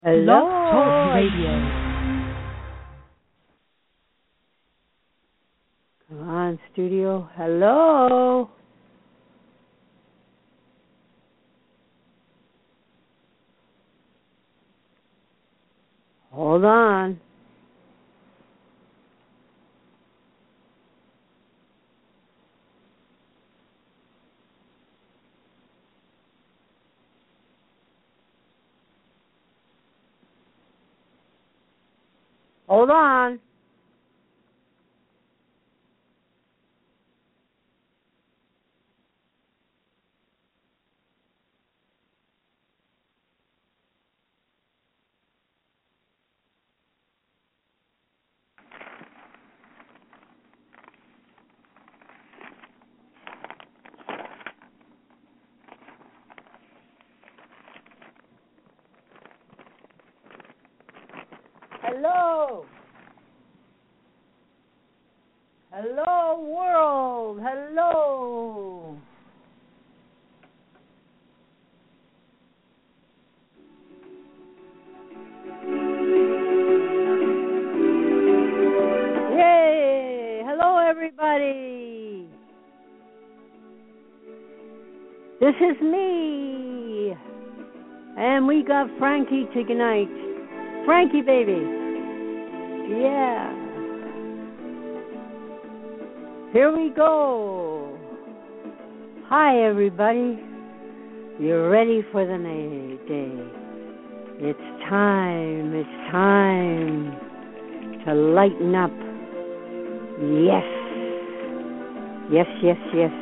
Blog Talk Hello. Radio. Come on, studio. Hello. Hold on. Hold on. Hello. Hello, world. Hello. Yay. Hello, everybody. This is me. And we got Frankie tonight. Frankie, baby. Yeah. Here we go. Hi, everybody. You're ready for the day. It's time to lighten up. Yes. Yes.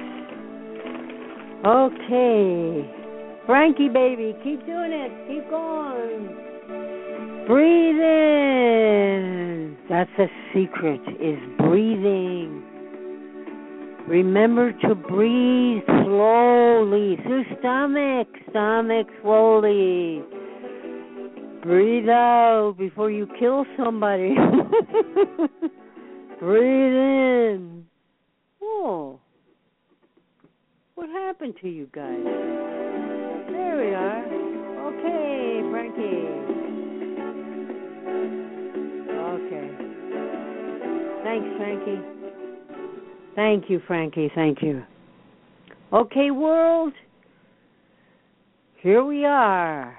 Okay. Frankie, baby, keep doing it. Keep going. Breathe in. That's the secret, is breathing. Remember to breathe slowly through stomach slowly. Breathe out before you kill somebody. Breathe in. Oh, what happened to you guys? There we are. Okay, Frankie. Okay. Thanks, Frankie. Thank you, Frankie. Thank you. Okay, world. Here we are.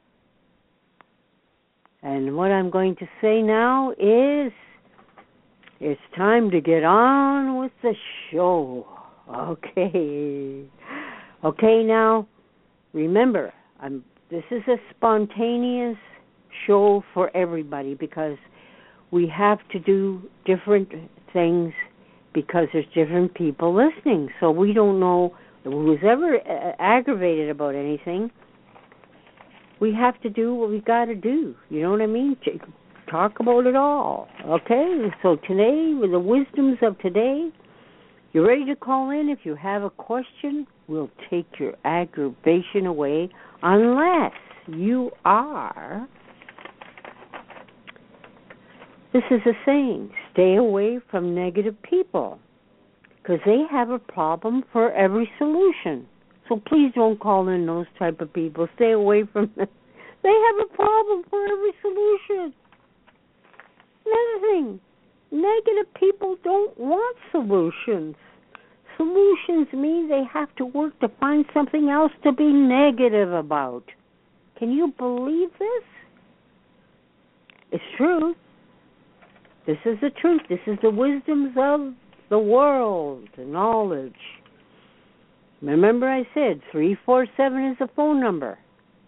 And what I'm going to say now is it's time to get on with the show. Okay. Okay, now, remember, this is a spontaneous show for everybody because we have to do different things because there's different people listening. So we don't know who's ever aggravated about anything. We have to do what we got to do. You know what I mean? Talk about it all. Okay? So today, with the wisdoms of today, you're ready to call in. If you have a question, we'll take your aggravation away unless you are. This is a saying, stay away from negative people because they have a problem for every solution. So please don't call in those type of people. Stay away from them. They have a problem for every solution. Another thing, negative people don't want solutions. Solutions mean they have to work to find something else to be negative about. Can you believe this? It's true. This is the truth. This is the wisdoms of the world, the knowledge. Remember I said 347 is the phone number.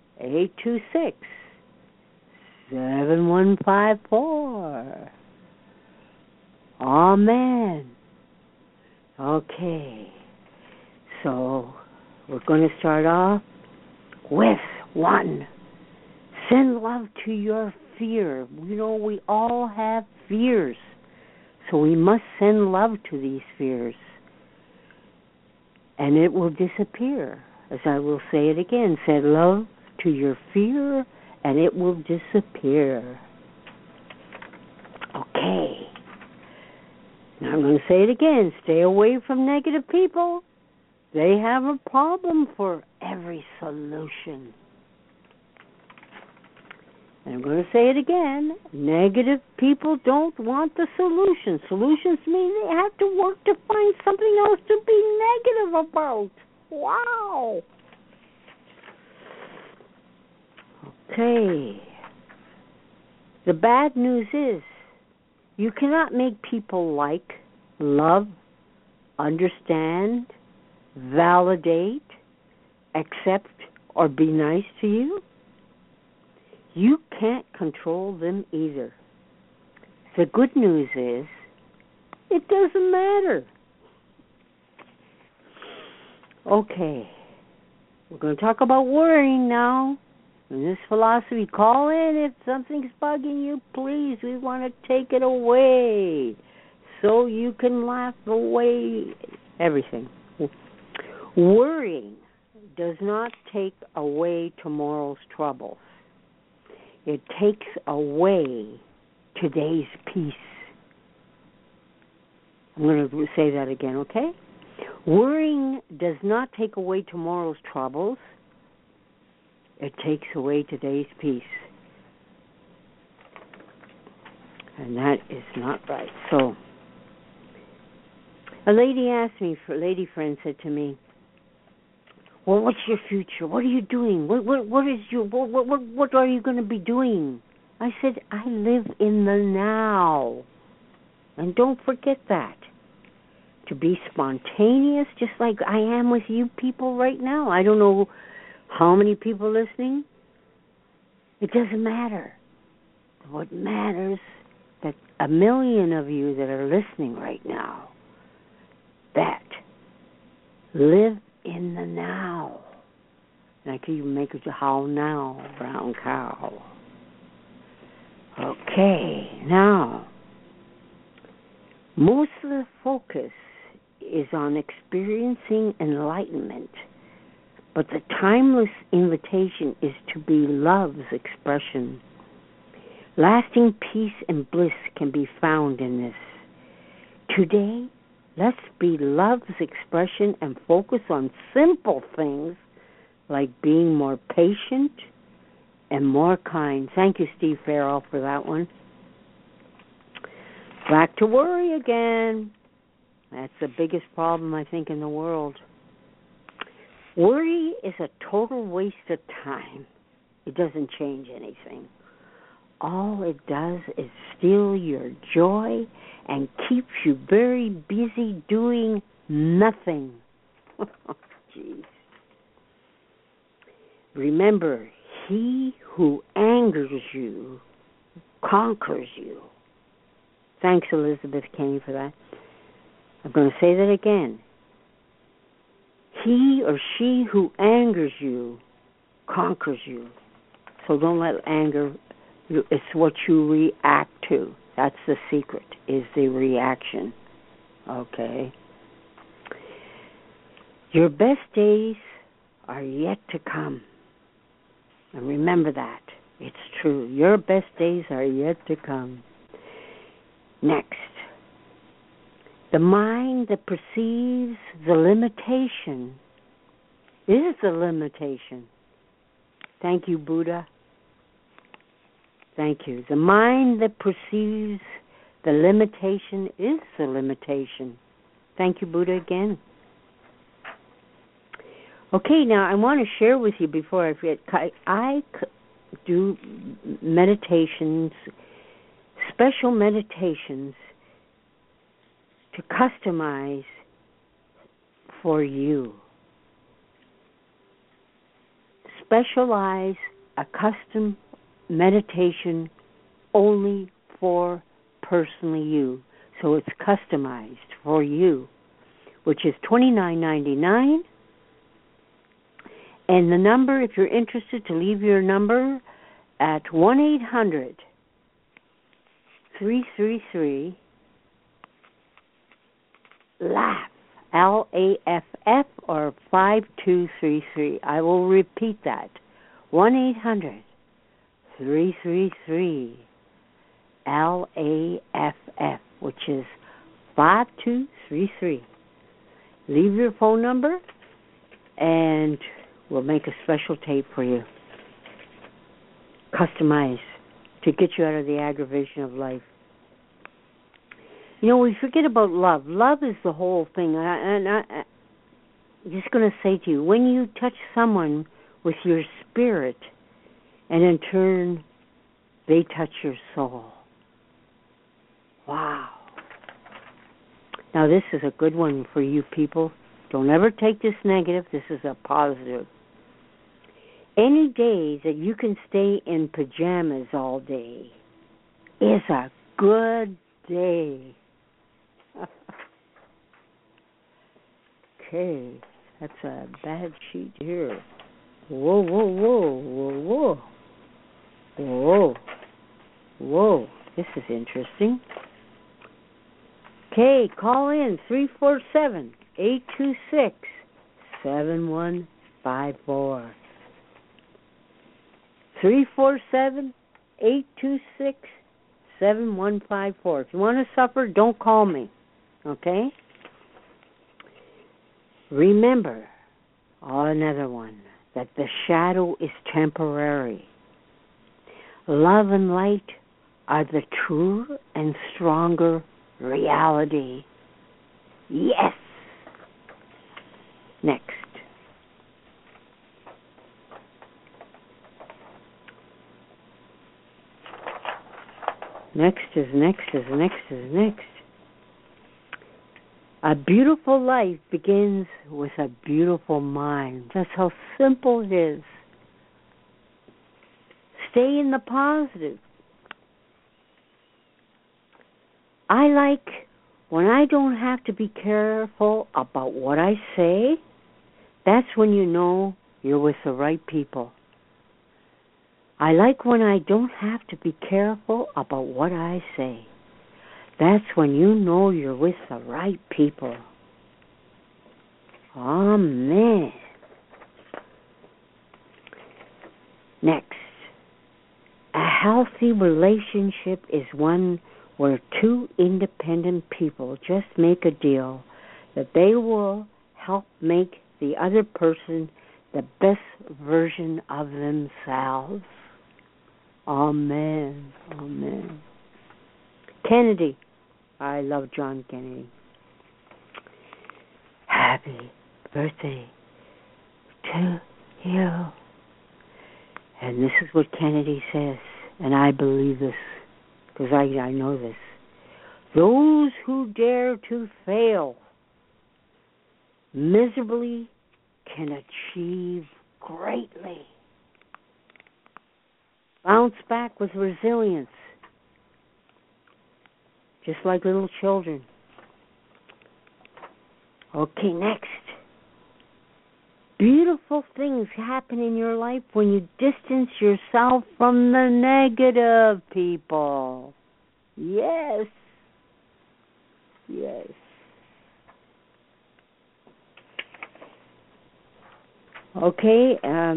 826-7154. Amen. Okay. So we're going to start off with one. Send love to your fear. You know, we all have fears. So we must send love to these fears. And it will disappear. As I will say it again, send love to your fear and it will disappear. Okay. Now I'm going to say it again. Stay away from negative people. They have a problem for every solution. And I'm going to say it again. Negative people don't want the solution. Solutions mean they have to work to find something else to be negative about. Wow. Okay. The bad news is you cannot make people like, love, understand, validate, accept, or be nice to you. You can't control them either. The good news is it doesn't matter. Okay. We're going to talk about worrying now. In this philosophy, call in if something's bugging you, please. We want to take it away so you can laugh away everything. Worrying does not take away tomorrow's troubles. It takes away today's peace. I'm going to say that again, okay? Worrying does not take away tomorrow's troubles. It takes away today's peace. And that is not right. So, a lady asked me, a lady friend said to me, well, what's your future? What are you doing? What are you going to be doing? I said, I live in the now. And don't forget that. To be spontaneous, just like I am with you people right now. I don't know how many people listening. It doesn't matter. What matters that 1 million of you that are listening right now, that live in the now. And I can even make it to how now, brown cow. Okay, now, most of the focus is on experiencing enlightenment, but the timeless invitation is to be love's expression. Lasting peace and bliss can be found in this. Today, let's be love's expression and focus on simple things like being more patient and more kind. Thank you, Steve Farrell, for that one. Back to worry again. That's the biggest problem, I think, in the world. Worry is a total waste of time. It doesn't change anything. All it does is steal your joy and keeps you very busy doing nothing. Jeez. Remember, he who angers you conquers you. Thanks, Elizabeth Kenny, for that. I'm going to say that again. He or she who angers you conquers you. So don't let anger, it's what you react to. That's the secret, is the reaction. Okay? Your best days are yet to come. And remember that. It's true. Your best days are yet to come. Next. The mind that perceives the limitation is the limitation. Thank you, Buddha. Thank you. The mind that perceives the limitation is the limitation. Thank you, Buddha, again. Okay, now I want to share with you before I forget. I do meditations, special meditations to customize for you. Specialize a custom meditation only for personally you. So it's customized for you, which is $29.99. And the number, if you're interested, to leave your number at 1-800-333 LAUGH, LAFF, or 5233. I will repeat that. 1-800-333 LAFF, which is 5233. Leave your phone number, and we'll make a special tape for you. Customized. to get you out of the aggravation of life. You know, we forget about love. Love is the whole thing. I'm just going to say to you, when you touch someone with your spirit, and in turn, they touch your soul. Wow. Now, this is a good one for you people. Don't ever take this negative. This is a positive. Any day that you can stay in pajamas all day is a good day. Okay, that's a bad sheet here. Whoa, whoa, whoa, whoa, whoa. Whoa, whoa, this is interesting. Okay, call in 347-826-7154. 347-826-7154. If you want to suffer, don't call me, okay? Remember, another one, that the shadow is temporary. Love and light are the truer and stronger reality. Yes! Next. Next. A beautiful life begins with a beautiful mind. That's how simple it is. Stay in the positive. I like when I don't have to be careful about what I say. That's when you know you're with the right people. I like when I don't have to be careful about what I say. That's when you know you're with the right people. Amen. Next, a healthy relationship is one where two independent people just make a deal that they will help make the other person the best version of themselves. Amen. Amen. Kennedy. I love John Kennedy. Happy birthday to you. And this is what Kennedy says, and I believe this, because I know this. Those who dare to fail miserably can achieve greatly. Bounce back with resilience, just like little children. Okay, next. Beautiful things happen in your life when you distance yourself from the negative people. Yes. Yes. Okay,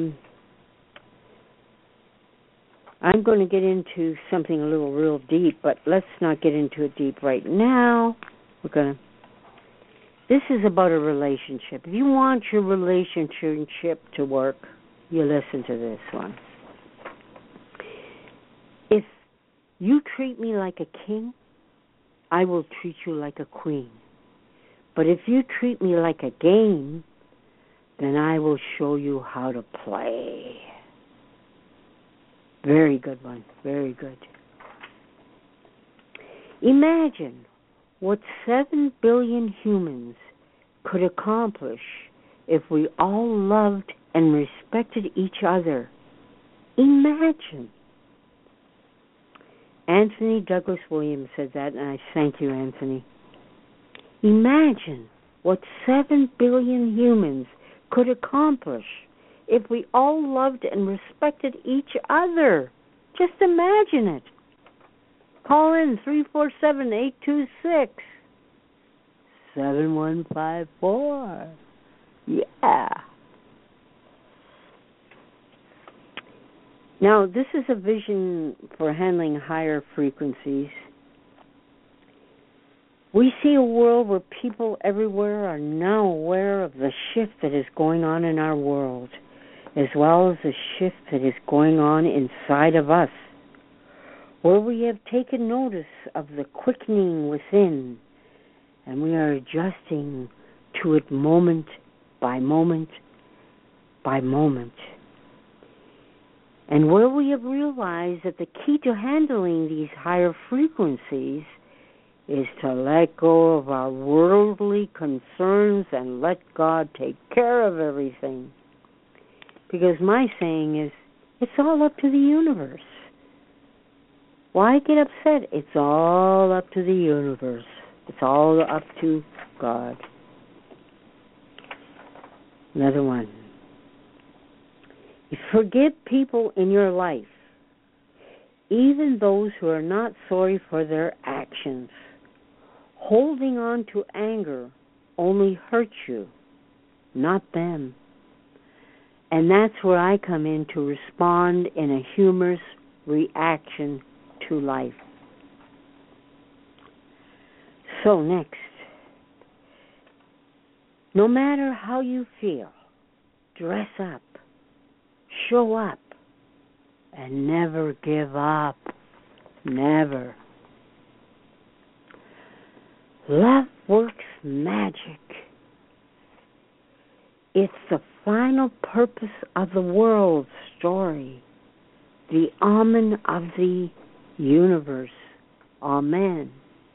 I'm going to get into something a little real deep, but let's not get into it deep right now. This is about a relationship. If you want your relationship to work, you listen to this one. If you treat me like a king, I will treat you like a queen. But if you treat me like a game, then I will show you how to play. Very good one. Very good. Imagine what 7 billion humans could accomplish if we all loved and respected each other. Imagine. Anthony Douglas Williams said that, and I thank you, Anthony. Imagine what 7 billion humans could accomplish if we all loved and respected each other. Just imagine it. Call in 347-826-7154. Yeah. Now, this is a vision for handling higher frequencies. We see a world where people everywhere are now aware of the shift that is going on in our world, as well as the shift that is going on inside of us. where we have taken notice of the quickening within, and we are adjusting to it moment by moment by moment. And where we have realized that the key to handling these higher frequencies is to let go of our worldly concerns and let God take care of everything. Because my saying is, it's all up to the universe. Why get upset? It's all up to the universe. It's all up to God. Another one. Forgive people in your life, even those who are not sorry for their actions. Holding on to anger only hurts you, not them. And that's where I come in to respond in a humorous reaction to life. So next, no matter how you feel, dress up, show up, and never give up. Never. Love works magic. It's the final purpose of the world's story, the Amen of the universe. Amen.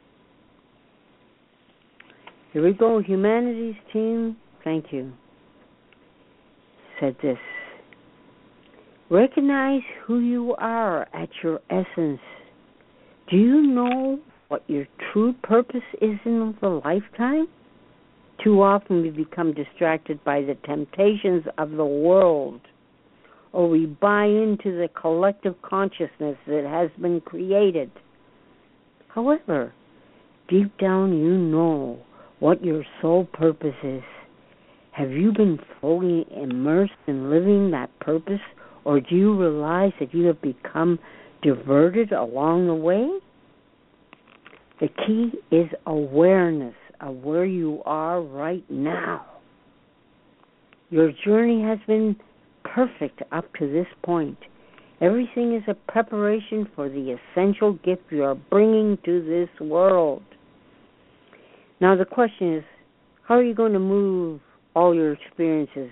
Here we go, humanities team. Thank you. Said this. Recognize who you are at your essence. Do you know what your true purpose is in the lifetime? Too often we become distracted by the temptations of the world, or we buy into the collective consciousness that has been created. However, deep down you know what your sole purpose is. Have you been fully immersed in living that purpose, or do you realize that you have become diverted along the way? The key is awareness of where you are right now. Your journey has been perfect up to this point. Everything is a preparation for the essential gift you are bringing to this world. Now the question is, how are you going to move all your experiences?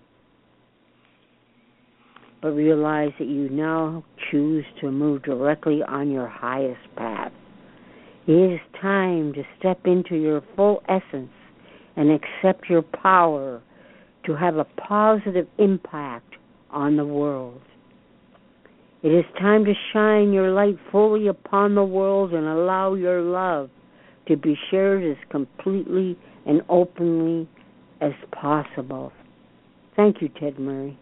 But realize that you now choose to move directly on your highest path. It is time to step into your full essence and accept your power to have a positive impact on the world. It is time to shine your light fully upon the world and allow your love to be shared as completely and openly as possible. Thank you, Ted Murray.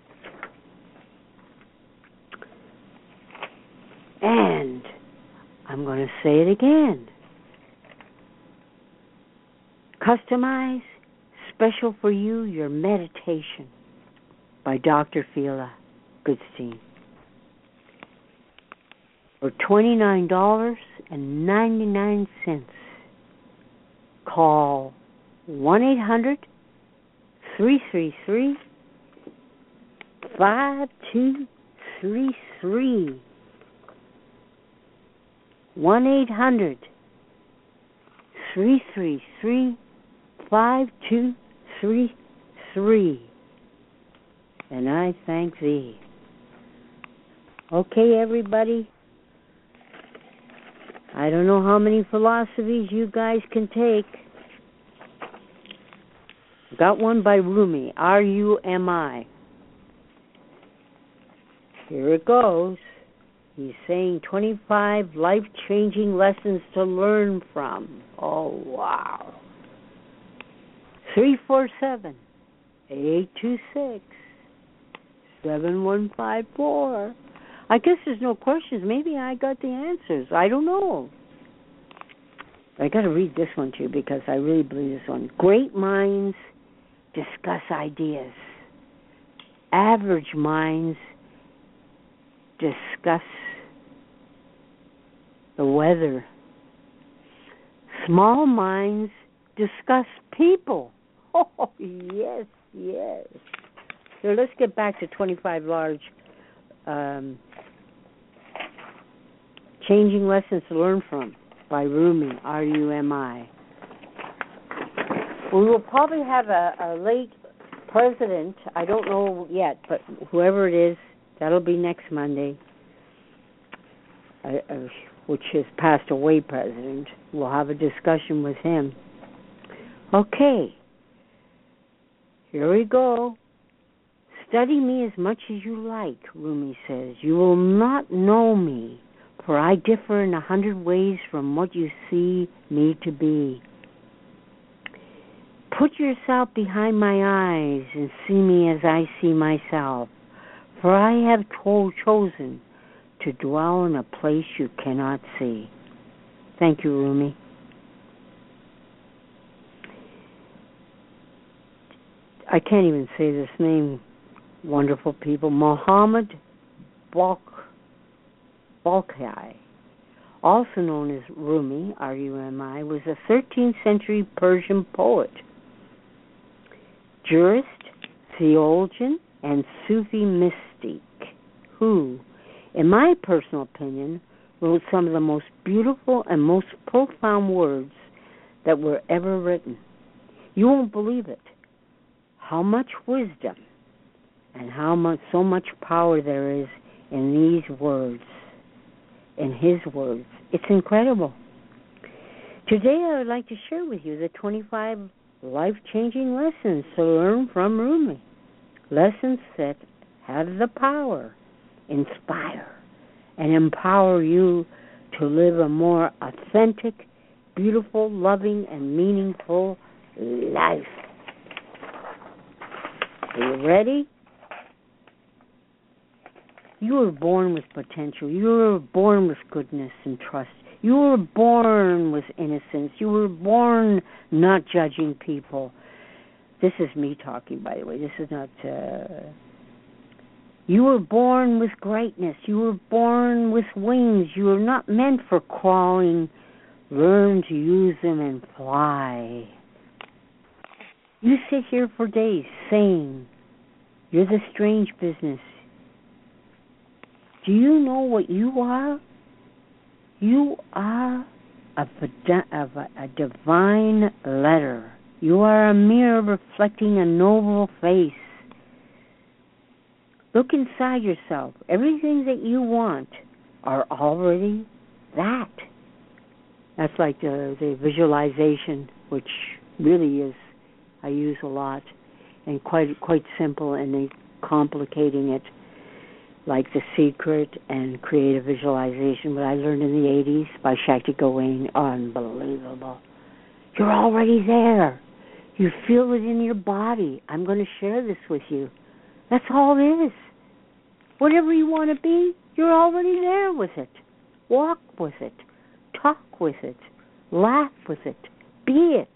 And I'm going to say it again. Customize, special for you, your meditation by Dr. Phila Goodstein. For $29.99, call 1-800-333-5233. 1-800-333-5233. And I thank thee. Okay, everybody. I don't know how many philosophies you guys can take. Got one by Rumi, R-U-M-I. Here it goes. He's saying 25 life-changing lessons to learn from. Oh, wow. 347-826-7154. I guess there's no questions. Maybe I got the answers. I don't know. I got to read this one, too, because I really believe this one. Great minds discuss ideas. Average minds discuss the weather. Small minds discuss people. Oh, yes, yes. So let's get back to 25 large Changing Lessons to Learn From by Rumi, R-U-M-I. We will probably have a late president. I don't know yet, but whoever it is, that'll be next Monday, which is passed away president. We'll have a discussion with him. Okay, here we go. Study me as much as you like, Rumi says. You will not know me, for I differ in 100 ways from what you see me to be. Put yourself behind my eyes and see me as I see myself, for I have chosen to dwell in a place you cannot see. Thank you, Rumi. I can't even say this name, wonderful people. Muhammad Balkhi, also known as Rumi, R-U-M-I, was a 13th century Persian poet, jurist, theologian, and Sufi mystic who, in my personal opinion, wrote some of the most beautiful and most profound words that were ever written. You won't believe it. How much wisdom and so much power there is in these words, in his words. It's incredible. Today I would like to share with you the 25 life-changing lessons to learn from Rumi. Lessons that have the power, inspire, and empower you to live a more authentic, beautiful, loving, and meaningful life. Are you ready? You were born with potential. You were born with goodness and trust. You were born with innocence. You were born not judging people. This is me talking, by the way. This is not... You were born with greatness. You were born with wings. You were not meant for crawling. Learn to use them and fly. You sit here for days saying, you're the strange business. Do you know what you are? You are a divine letter. You are a mirror reflecting a noble face. Look inside yourself. Everything that you want are already that. That's like the visualization, which really is, I use a lot, and quite simple, and then complicating it, like The Secret and Creative Visualization, what I learned in the 80s by Shakti Gawain. Unbelievable. You're already there. You feel it in your body. I'm going to share this with you. That's all it is. Whatever you want to be, you're already there with it. Walk with it. Talk with it. Laugh with it. Be it.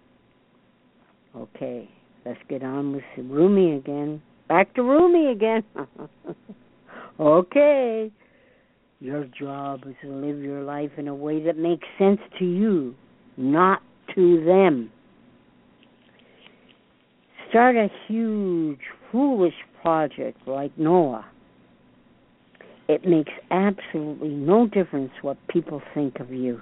Okay, let's get on with Rumi again. Back to Rumi again. Okay. Your job is to live your life in a way that makes sense to you, not to them. Start a huge, foolish project like Noah. It makes absolutely no difference what people think of you.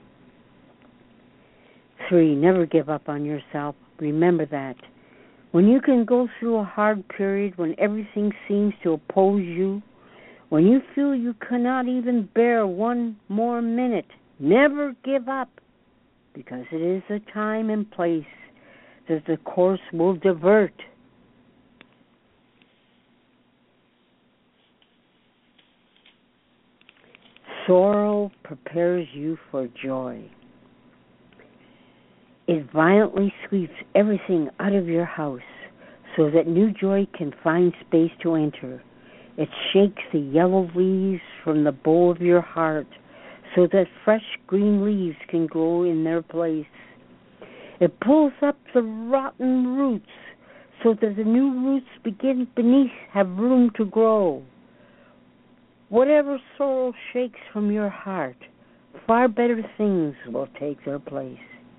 3, never give up on yourself. Remember that. When you can go through a hard period, when everything seems to oppose you, when you feel you cannot even bear one more minute, never give up, because it is a time and place that the course will divert. Sorrow prepares you for joy. It violently sweeps everything out of your house so that new joy can find space to enter. It shakes the yellow leaves from the bowl of your heart so that fresh green leaves can grow in their place. It pulls up the rotten roots so that the new roots beneath have room to grow. Whatever sorrow shakes from your heart, far better things will take their place.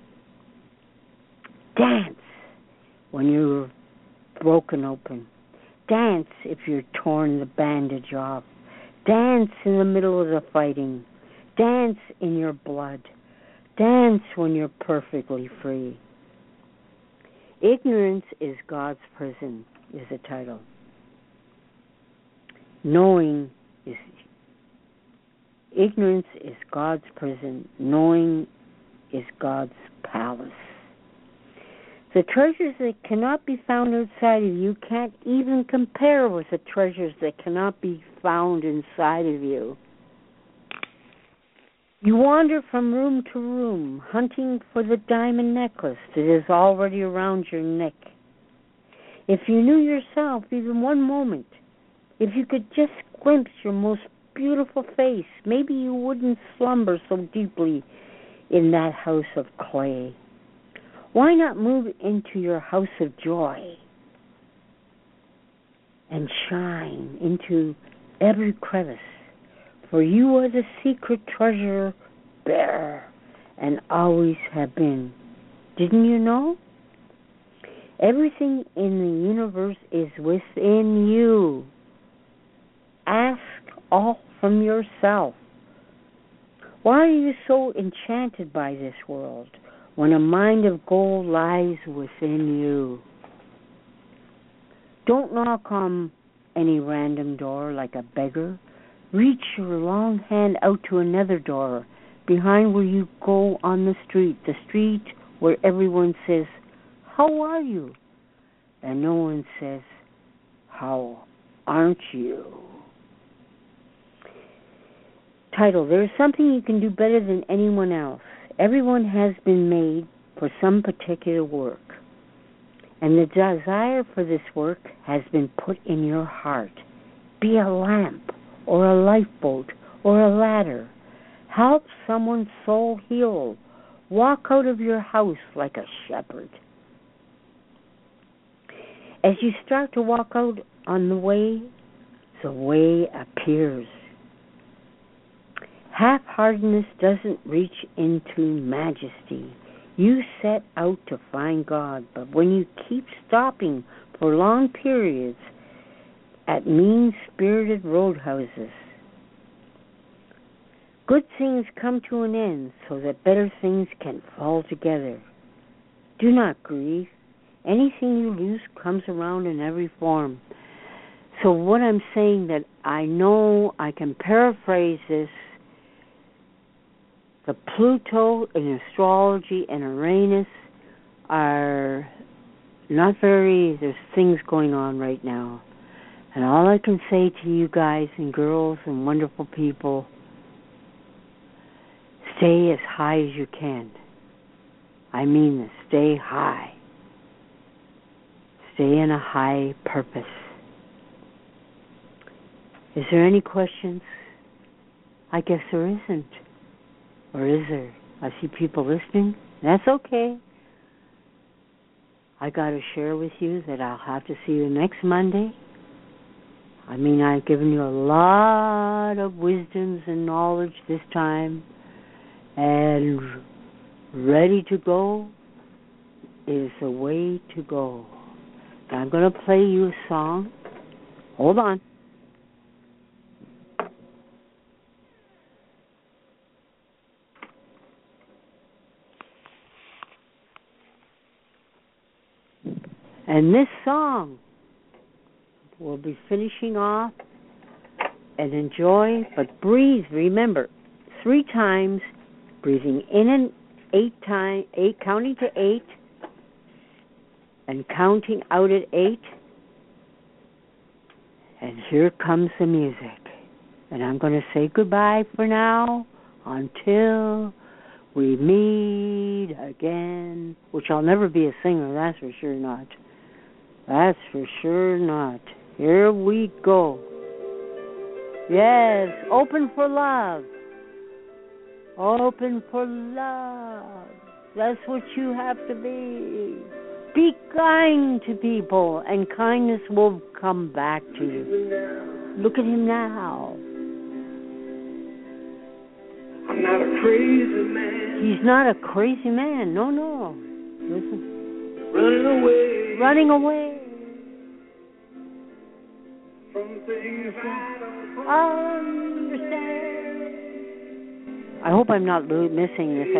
Dance when you're broken open. Dance if you're torn the bandage off. Dance in the middle of the fighting. Dance in your blood. Dance when you're perfectly free. Ignorance is God's prison is the title. Ignorance is God's prison. Knowing is God's palace. The treasures that cannot be found outside of you can't even compare with the treasures that cannot be found inside of you. You wander from room to room, hunting for the diamond necklace that is already around your neck. If you knew yourself even one moment, if you could just glimpse your most beautiful face, maybe you wouldn't slumber so deeply in that house of clay. Why not move into your house of joy and shine into every crevice? For you are the secret treasure bearer and always have been. Didn't you know? Everything in the universe is within you. Ask all from yourself. Why are you so enchanted by this world when a mind of gold lies within you? Don't knock on any random door like a beggar. Reach your long hand out to another door behind where you go on the street where everyone says, "How are you?" And no one says, "How aren't you?" Title, there is something you can do better than anyone else. Everyone has been made for some particular work, and the desire for this work has been put in your heart. Be a lamp, or a lifeboat, or a ladder. Help someone's soul heal. Walk out of your house like a shepherd. As you start to walk out on the way appears. Half-heartedness doesn't reach into majesty. You set out to find God, but when you keep stopping for long periods at mean-spirited roadhouses, good things come to an end so that better things can fall together. Do not grieve. Anything you lose comes around in every form. So what I'm saying that I know I can paraphrase this, the Pluto in astrology and Uranus are not very, there's things going on right now. And all I can say to you guys and girls and wonderful people, stay as high as you can. I mean this, stay high. Stay in a high purpose. Is there any questions? I guess there isn't. Or is there? I see people listening. That's okay. I got to share with you that I'll have to see you next Monday. I mean, I've given you a lot of wisdoms and knowledge this time. And ready to go is the way to go. I'm going to play you a song. Hold on. And this song will be finishing off, and enjoy, but breathe. Remember, 3 times, breathing in and 8, counting to 8, and counting out at 8. And here comes the music. And I'm going to say goodbye for now until we meet again. Which I'll never be a singer, that's for sure not. That's for sure not. Here we go. Yes, open for love. Open for love. That's what you have to be. Be kind to people, and kindness will come back to you. Look at him now. I'm not a crazy man. He's not a crazy man. No. Listen. Running away. From things I don't understand. I hope I'm not missing this.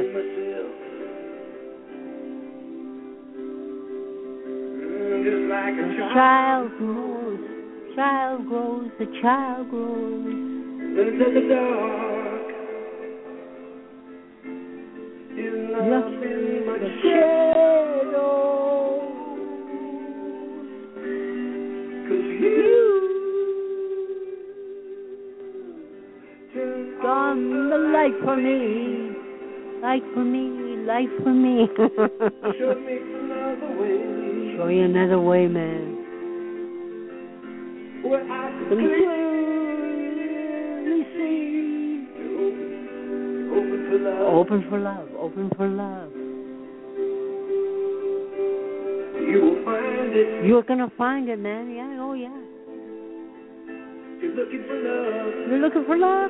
The child grows, the child grows. Into the dark is nothing but shadows. 'Cause you turned on the light for me, light for me, light for me. show me another way. Show you another way, man. Where I can clearly see. Open for love. Open for love. Open for love. You will find it. You're gonna find it, man. Yeah. Oh, yeah. You're looking for love. You're looking for love.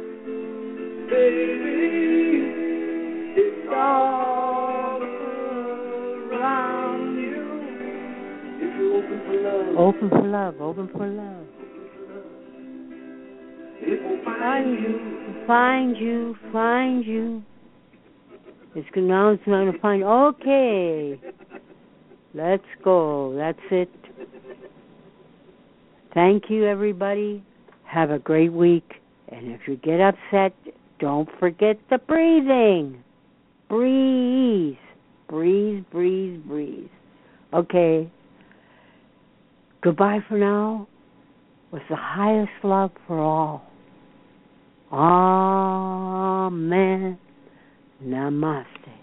Baby, it's all around you. If you open for love. Open for love. Open for love. It will find you. Find you. Find you. Now it's going to find. Okay. Let's go. That's it. Thank you, everybody. Have a great week. And if you get upset, don't forget the breathing. Breathe. Breathe, breathe, breathe. Okay. Goodbye for now. With the highest love for all. Amen. Namaste.